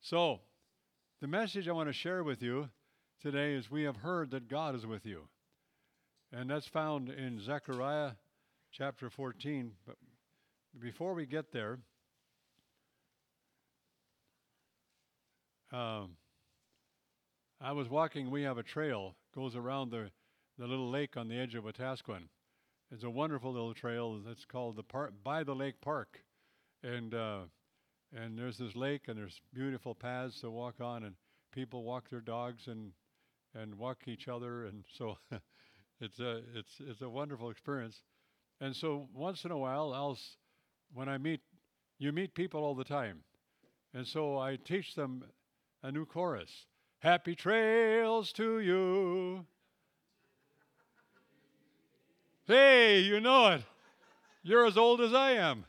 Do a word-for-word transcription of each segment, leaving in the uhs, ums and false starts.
So, the message I want to share with you today is we have heard that God is with you. And that's found in Zechariah chapter fourteen. But before we get there, um, I was walking. We have a trail goes around the, the little lake on the edge of Wetaskiwin. It's a wonderful little trail. It's called the park by the Lake Park, and uh, and there's this lake and there's beautiful paths to walk on, and people walk their dogs and and walk each other, and so it's a it's it's a wonderful experience. And so once in a while, I'll s- when I meet you meet people all the time, and so I teach them a new chorus. Happy trails to you. Hey, you know it. You're as old as I am.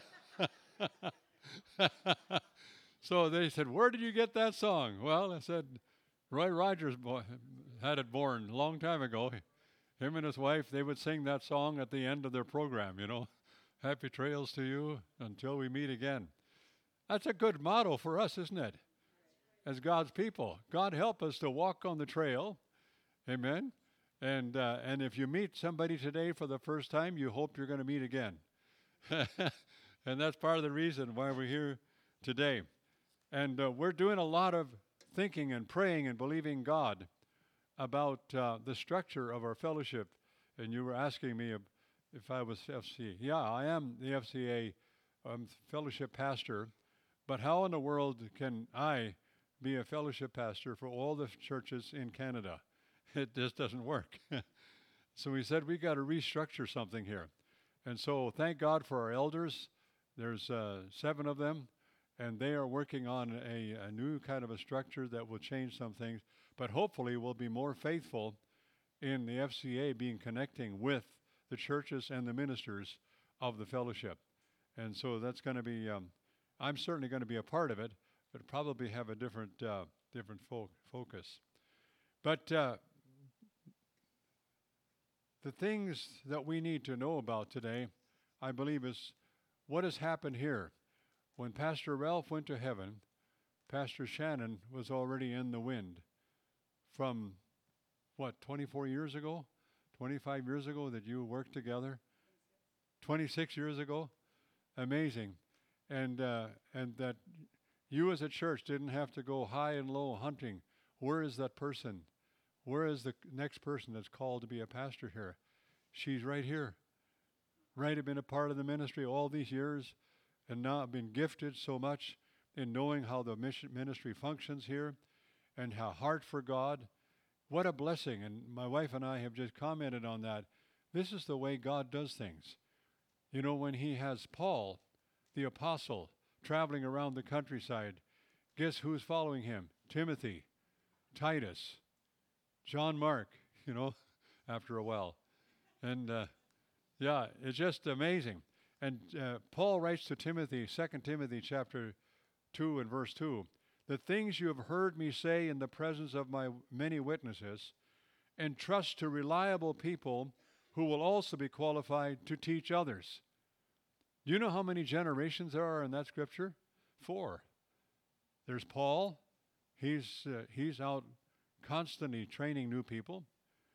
So they said, "Where did you get that song?" Well, I said, Roy Rogers bo- had it born a long time ago. Him and his wife, they would sing that song at the end of their program, you know. Happy trails to you until we meet again. That's a good motto for us, isn't it? As God's people. God help us to walk on the trail. Amen. And uh, and if you meet somebody today for the first time, you hope you're going to meet again. And that's part of the reason why we're here today. And uh, we're doing a lot of thinking and praying and believing God about uh, the structure of our fellowship. And you were asking me ab- if I was F C A. Yeah, I am the F C A um, fellowship pastor. But how in the world can I be a fellowship pastor for all the churches in Canada? It just doesn't work. So we said we got to restructure something here. And so thank God for our elders. There's uh, seven of them, and they are working on a, a new kind of a structure that will change some things, but hopefully will be more faithful in the F C A being connecting with the churches and the ministers of the fellowship. And so that's going to be, um, I'm certainly going to be a part of it, but probably have a different, uh, different fo- focus. But uh, the things that we need to know about today, I believe, is what has happened here. When Pastor Ralph went to heaven, Pastor Shannon was already in the wind from, what, twenty-four years ago? twenty-five years ago that you worked together? twenty-six years ago? Amazing. And, uh, and that you as a church didn't have to go high and low hunting. Where is that person? Where is the next person that's called to be a pastor here? She's right here. Right, I've been a part of the ministry all these years, and now I've been gifted so much in knowing how the mission ministry functions here and how heart for God. What a blessing. And my wife and I have just commented on that. This is the way God does things. You know, when he has Paul, the apostle, traveling around the countryside, guess who's following him? Timothy, Titus, John Mark, you know, after a while. And uh, yeah, it's just amazing. And uh, Paul writes to Timothy, Second Timothy chapter two and verse two, the things you have heard me say in the presence of my many witnesses, entrust to reliable people who will also be qualified to teach others. Do you know how many generations there are in that scripture? Four. There's Paul. He's, uh, he's out constantly training new people.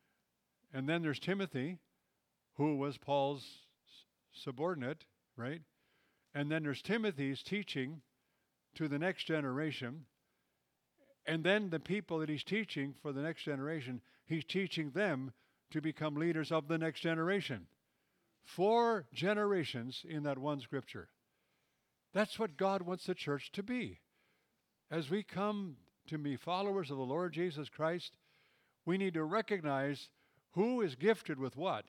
And then there's Timothy, who was Paul's subordinate, right? And then there's Timothy's teaching to the next generation. And then the people that he's teaching for the next generation, he's teaching them to become leaders of the next generation. Four generations in that one scripture. That's what God wants the church to be. As we come to be followers of the Lord Jesus Christ, we need to recognize who is gifted with what.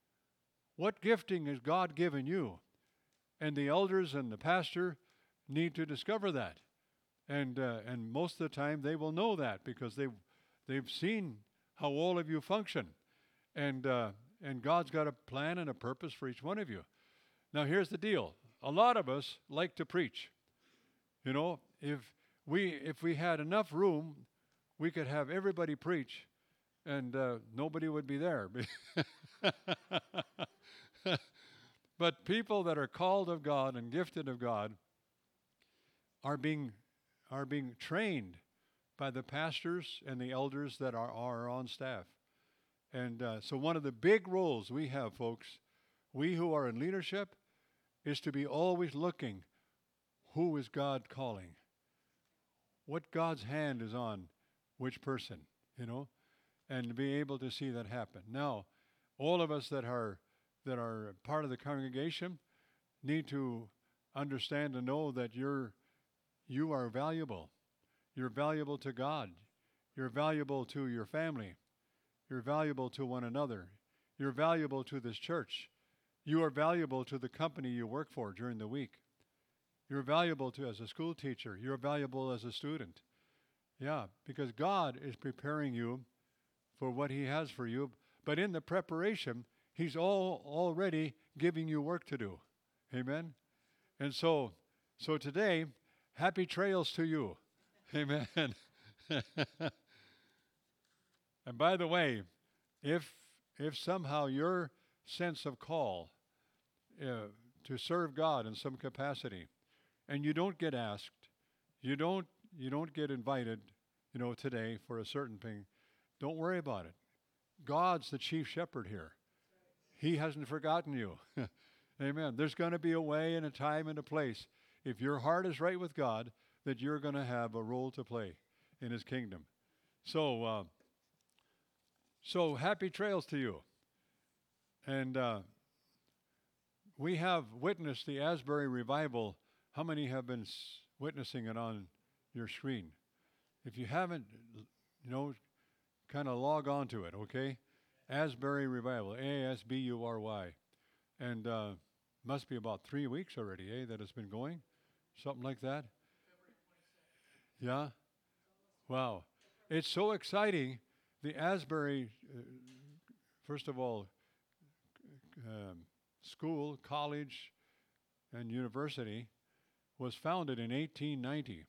What gifting has God given you? And the elders and the pastor need to discover that. And uh, and most of the time they will know that because they've, they've seen how all of you function. And, uh, and God's got a plan and a purpose for each one of you. Now here's the deal. A lot of us like to preach. You know, if we, if we had enough room, we could have everybody preach and uh, nobody would be there. But people that are called of God and gifted of God are being are being trained by the pastors and the elders that are, are on staff. And uh, so, one of the big roles we have, folks, we who are in leadership, is to be always looking, who is God calling? What God's hand is on which person, you know, and to be able to see that happen. Now, all of us that are that are part of the congregation need to understand and know that you're you are valuable. You're valuable to God. You're valuable to your family. You're valuable to one another. You're valuable to this church. You are valuable to the company you work for during the week. You're valuable to as a school teacher. You're valuable as a student. Yeah, because God is preparing you for what He has for you. But in the preparation, He's all already giving you work to do. Amen? And so, so today, happy trails to you. Amen. And by the way, if if somehow your sense of call uh, to serve God in some capacity, and you don't get asked, you don't you don't get invited, you know, today for a certain thing, don't worry about it. God's the chief shepherd here. He hasn't forgotten you. Amen. There's going to be a way and a time and a place, if your heart is right with God, that you're going to have a role to play in His kingdom. So, uh, so happy trails to you. And uh, we have witnessed the Asbury revival. How many have been s- witnessing it on your screen? If you haven't, you know, kind of log on to it, okay? Asbury revival, A S B U R Y. And uh, must be about three weeks already, eh, that it's been going? Something like that? Yeah? Wow. It's so exciting. The Asbury, uh, first of all, um, school, college, and university was founded in eighteen ninety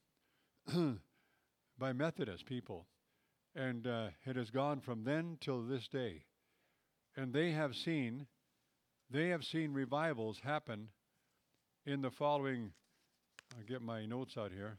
by Methodist people. And uh, it has gone from then till this day. And they have seen, they have seen revivals happen in the following, I'll get my notes out here,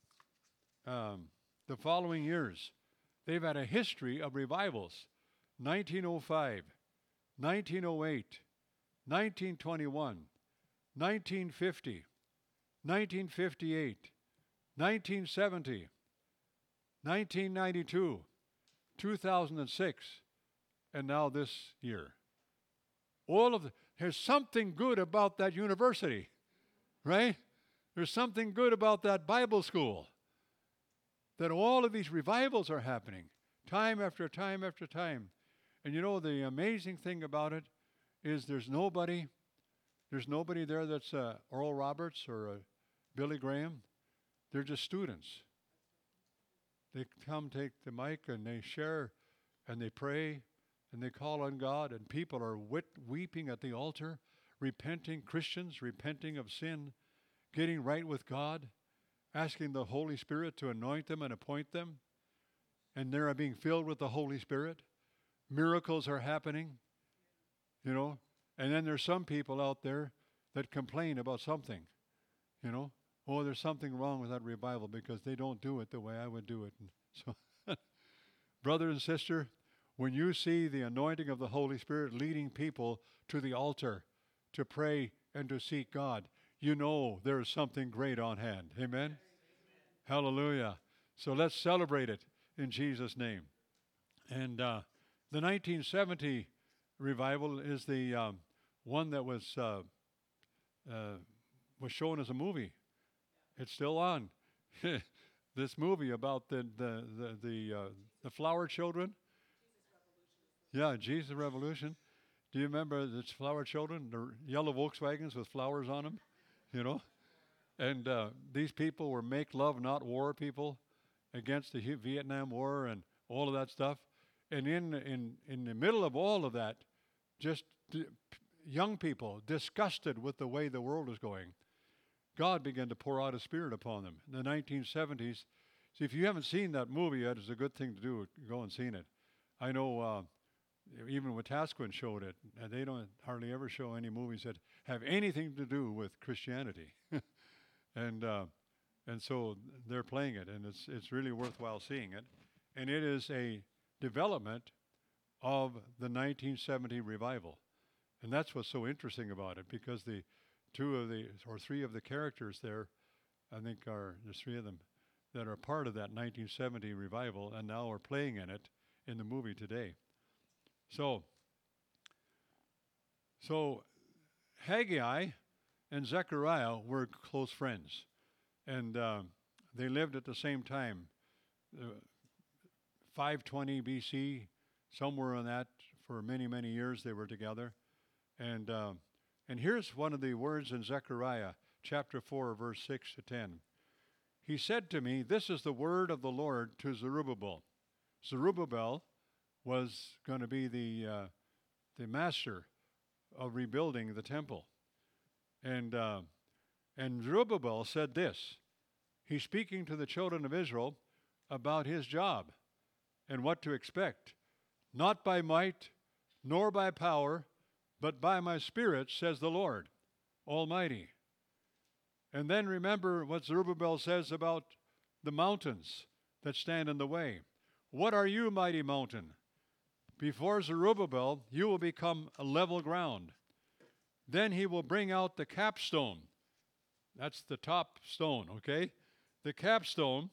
um, the following years. They've had a history of revivals. nineteen oh five, nineteen oh eight, nineteen twenty-one, nineteen fifty, nineteen fifty-eight, nineteen seventy, nineteen ninety-two, two thousand six, and now this year. All of the, there's something good about that university, right? There's something good about that Bible school, that all of these revivals are happening time after time after time. And you know, the amazing thing about it is there's nobody, there's nobody there that's uh, Oral Roberts or uh, Billy Graham. They're just students. They come, take the mic, and they share, and they pray, and they call on God, and people are wit- weeping at the altar, repenting, Christians repenting of sin, getting right with God, asking the Holy Spirit to anoint them and appoint them, and they are being filled with the Holy Spirit. Miracles are happening, you know, and then there's some people out there that complain about something, you know. Oh, there's something wrong with that revival because they don't do it the way I would do it. And so, brother and sister, when you see the anointing of the Holy Spirit leading people to the altar to pray and to seek God, you know there is something great on hand. Amen? Amen. Hallelujah. So let's celebrate it in Jesus' name. And uh, the nineteen seventy revival is the um, one that was uh, uh, was shown as a movie. It's still on. This movie about the the the the, uh, the flower children. Yeah, Jesus Revolution. Do you remember the flower children, the yellow Volkswagens with flowers on them? You know, and uh, these people were make love, not war people, against the Vietnam War and all of that stuff. And in in in the middle of all of that, just d- young people disgusted with the way the world is going, God began to pour out His Spirit upon them in the nineteen seventies. See, if you haven't seen that movie yet, it's a good thing to do. Go and see it. I know uh, even Wetaskiwin showed it, and they don't hardly ever show any movies that have anything to do with Christianity. and uh, and so they're playing it, and it's it's really worthwhile seeing it. And it is a development of the nineteen seventy revival, and that's what's so interesting about it, because the two of the or three of the characters there, I think are there's three of them that are part of that nineteen seventy revival, and now are playing in it in the movie today. So, so Haggai and Zechariah were close friends, and uh, they lived at the same time, uh, five twenty B C, somewhere on that. For many, many years they were together. And, uh, and here's one of the words in Zechariah chapter four, verse six to ten. He said to me, "This is the word of the Lord to Zerubbabel." Zerubbabel was going to be the, uh, the master of rebuilding the temple. And, uh, and Zerubbabel said this. He's speaking to the children of Israel about his job and what to expect. "Not by might, nor by power, but by my Spirit, says the Lord Almighty." And then remember what Zerubbabel says about the mountains that stand in the way. "What are you, mighty mountain? Before Zerubbabel, you will become a level ground. Then he will bring out the capstone." That's the top stone, okay? "The capstone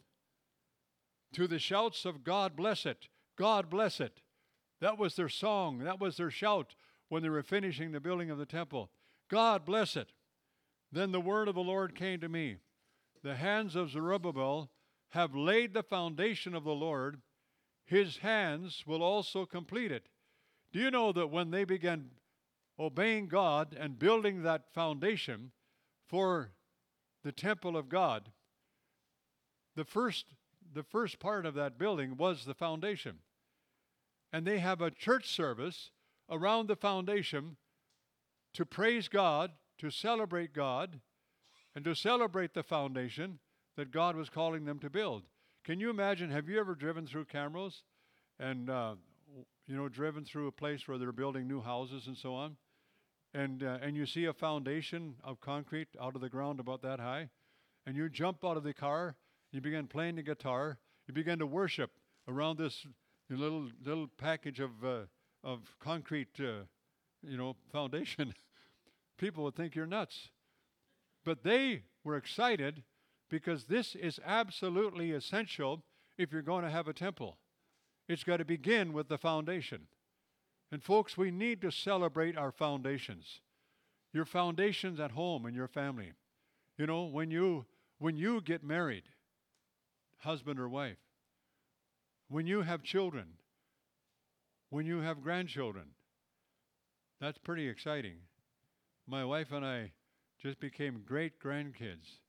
to the shouts of God bless it. God bless it." That was their song. That was their shout when they were finishing the building of the temple. God bless it. Then the word of the Lord came to me. "The hands of Zerubbabel have laid the foundation of the Lord. His hands will also complete it." Do you know that when they began obeying God and building that foundation for the temple of God, the first, the first part of that building was the foundation. And they have a church service around the foundation to praise God, to celebrate God, and to celebrate the foundation that God was calling them to build. Can you imagine, have you ever driven through Camrose and, uh, you know, driven through a place where they're building new houses and so on? And, uh, and you see a foundation of concrete out of the ground about that high, and you jump out of the car, you begin playing the guitar, you begin to worship around this little little package of uh, of concrete, uh, you know, foundation. People would think you're nuts. But they were excited because this is absolutely essential if you're going to have a temple. It's got to begin with the foundation. And folks, we need to celebrate our foundations. Your foundations at home and your family. You know, when you when you get married, husband or wife, when you have children, when you have grandchildren, that's pretty exciting. My wife and I just became great grandkids.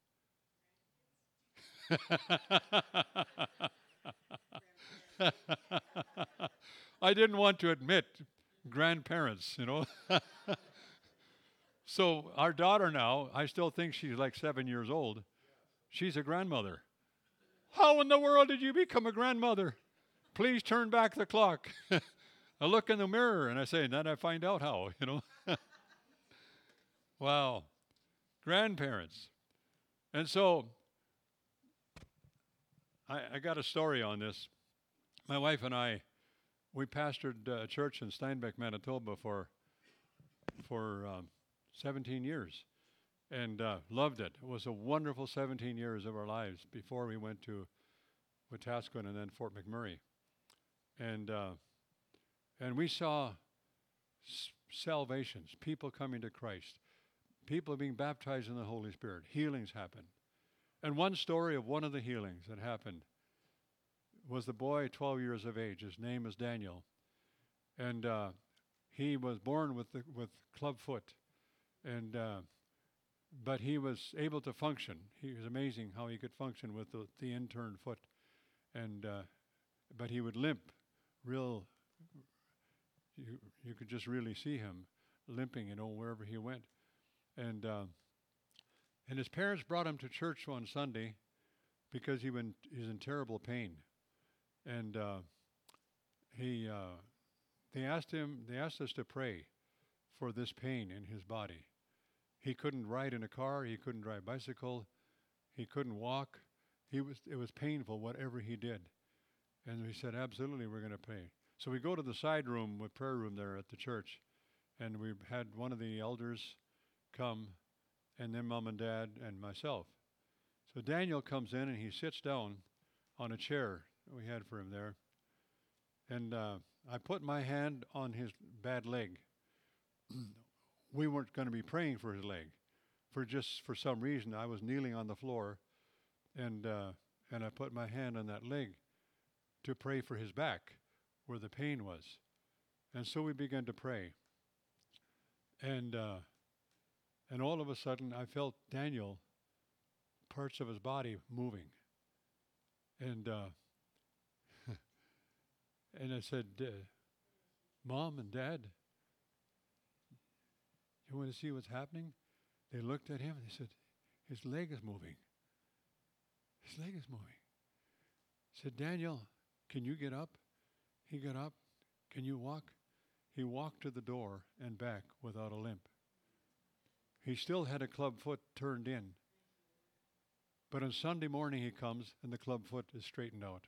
I didn't want to admit grandparents, you know. So our daughter now, I still think she's like seven years old. She's a grandmother. How in the world did you become a grandmother? Please turn back the clock. I look in the mirror and I say, and then I find out how, you know. Wow. Grandparents. And so I, I got a story on this. My wife and I, we pastored a church in Steinbeck, Manitoba for for um, seventeen years, and uh, loved it. It was a wonderful seventeen years of our lives before we went to Wetaskiwin and then Fort McMurray, and uh, and we saw s- salvations, people coming to Christ, people being baptized in the Holy Spirit, healings happen. And one story of one of the healings that happened was the boy, twelve years of age. His name is Daniel, and uh, he was born with the, with clubfoot, and uh, but he was able to function. He was amazing how he could function with the, the intern foot, and uh, but he would limp, real. You you could just really see him limping, you know, wherever he went, and uh, and his parents brought him to church one Sunday because he went he's in terrible pain. And uh, he, uh, they asked him, they asked us to pray for this pain in his body. He couldn't ride in a car. He couldn't drive a bicycle. He couldn't walk. He was, it was painful, whatever he did. And we said, absolutely, we're going to pray. So we go to the side room, with prayer room there at the church, and we had one of the elders come, and then mom and dad and myself. So Daniel comes in, and he sits down on a chair we had for him there. And uh, I put my hand on his bad leg. We weren't going to be praying for his leg. For just for some reason, I was kneeling on the floor, and uh, and I put my hand on that leg to pray for his back, where the pain was. And so we began to pray. And uh, and all of a sudden, I felt Daniel, parts of his body moving. And uh, and I said, uh, Mom and Dad, you want to see what's happening? They looked at him and they said, his leg is moving. His leg is moving. I said, Daniel, can you get up? He got up. Can you walk? He walked to the door and back without a limp. He still had a club foot turned in. But on Sunday morning he comes and the club foot is straightened out.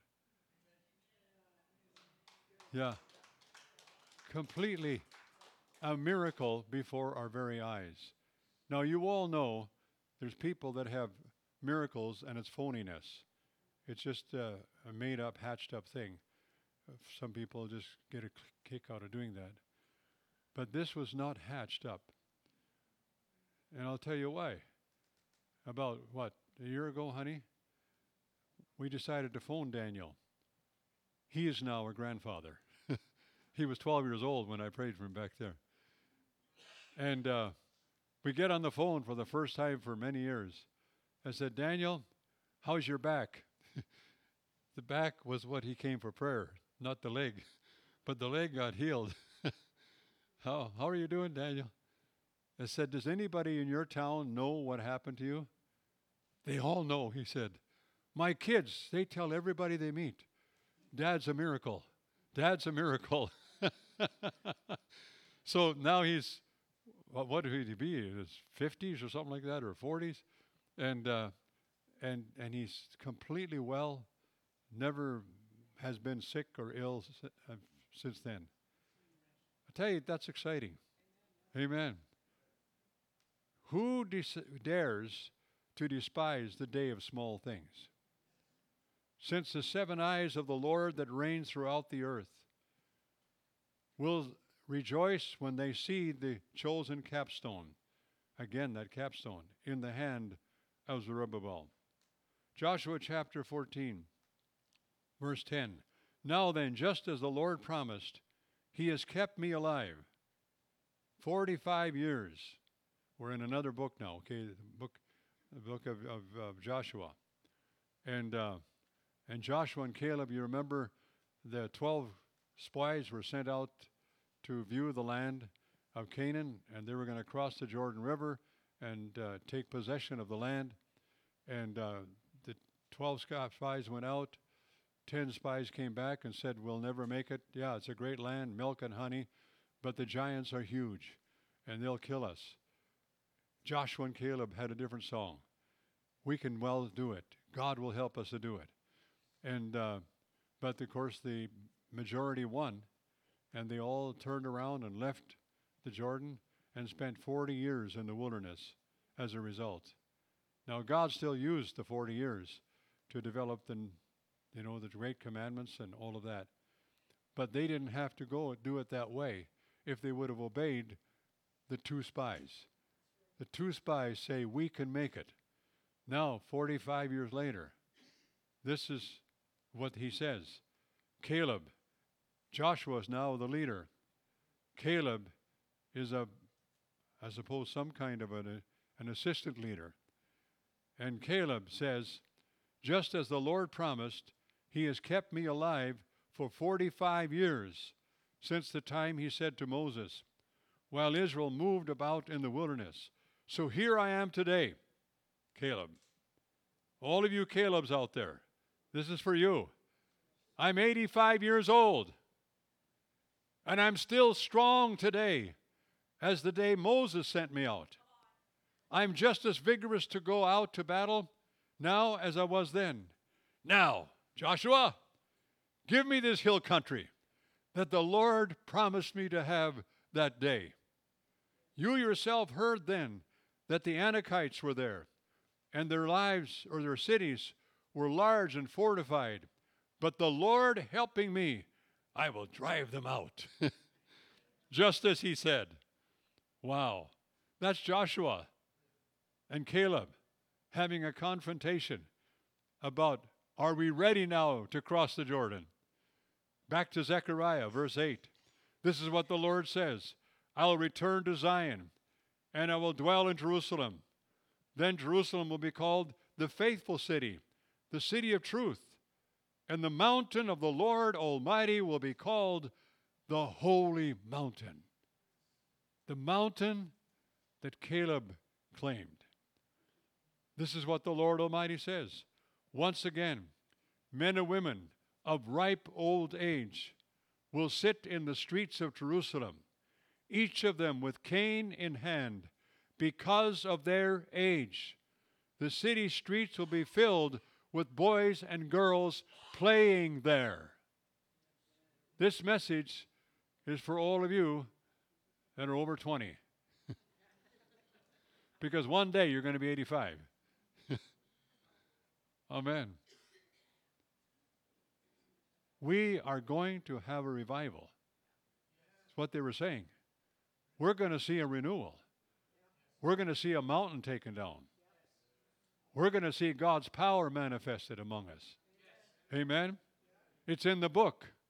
Yeah. Completely a miracle before our very eyes. Now you all know there's people that have miracles and it's phoniness. It's just uh, a made up, hatched up thing. Uh, Some people just get a c- kick out of doing that. But this was not hatched up. And I'll tell you why. About, what, a year ago, honey? We decided to phone Daniel. He is now a grandfather. He was twelve years old when I prayed for him back there. And uh, we get on the phone for the first time for many years. I said, Daniel, how's your back? The back was what he came for prayer, not the leg. But the leg got healed. how, how are you doing, Daniel? I said, does anybody in your town know what happened to you? They all know, he said. My kids, they tell everybody they meet, Dad's a miracle. Dad's a miracle. So now he's, well, what would he be, in his fifties or something like that, or forties? And, uh, and, and he's completely well, never has been sick or ill s- uh, since then. I tell you, that's exciting. Amen. Who des- dares to despise the day of small things? Since the seven eyes of the Lord that reign throughout the earth will rejoice when they see the chosen capstone, again that capstone, in the hand of Zerubbabel. Joshua chapter fourteen, verse ten. Now then, just as the Lord promised, he has kept me alive forty-five years. We're in another book now, okay, the book, the book of, of, of Joshua. And uh, and Joshua and Caleb, you remember the twelve spies were sent out to view the land of Canaan, and they were going to cross the Jordan River and uh, take possession of the land. And uh, the twelve spies went out. Ten spies came back and said, we'll never make it. Yeah, it's a great land, milk and honey, but the giants are huge, and they'll kill us. Joshua and Caleb had a different song. We can well do it. God will help us to do it. And uh, but of course the majority won, and they all turned around and left the Jordan and spent forty years in the wilderness as a result. Now God still used the forty years to develop the, you know, the great commandments and all of that. But they didn't have to go do it that way if they would have obeyed the two spies. The two spies say, we can make it. Now, forty-five years later, this is what he says. Caleb, Joshua is now the leader. Caleb is a, I suppose, some kind of an, an assistant leader. And Caleb says, just as the Lord promised, he has kept me alive for forty-five years since the time he said to Moses, while Israel moved about in the wilderness. So here I am today, Caleb. All of you Calebs out there, this is for you. I'm eighty-five years old, and I'm still strong today as the day Moses sent me out. I'm just as vigorous to go out to battle now as I was then. Now, Joshua, give me this hill country that the Lord promised me to have that day. You yourself heard then that the Anakites were there, and their lives or their cities were large and fortified. But the Lord helping me, I will drive them out. Just as he said. Wow. That's Joshua and Caleb having a confrontation about, are we ready now to cross the Jordan? Back to Zechariah, verse eight. This is what the Lord says. I will return to Zion, and I will dwell in Jerusalem. Then Jerusalem will be called the faithful city, the city of truth. And the mountain of the Lord Almighty will be called the holy mountain. The mountain that Caleb claimed. This is what the Lord Almighty says. Once again, men and women of ripe old age will sit in the streets of Jerusalem, each of them with cane in hand, because of their age. The city streets will be filled with boys and girls playing there. This message is for all of you that are over twenty. Because one day you're going to be eighty-five. Amen. We are going to have a revival. That's what they were saying. We're going to see a renewal. We're going to see a mountain taken down. We're going to see God's power manifested among us. Amen. It's in the book.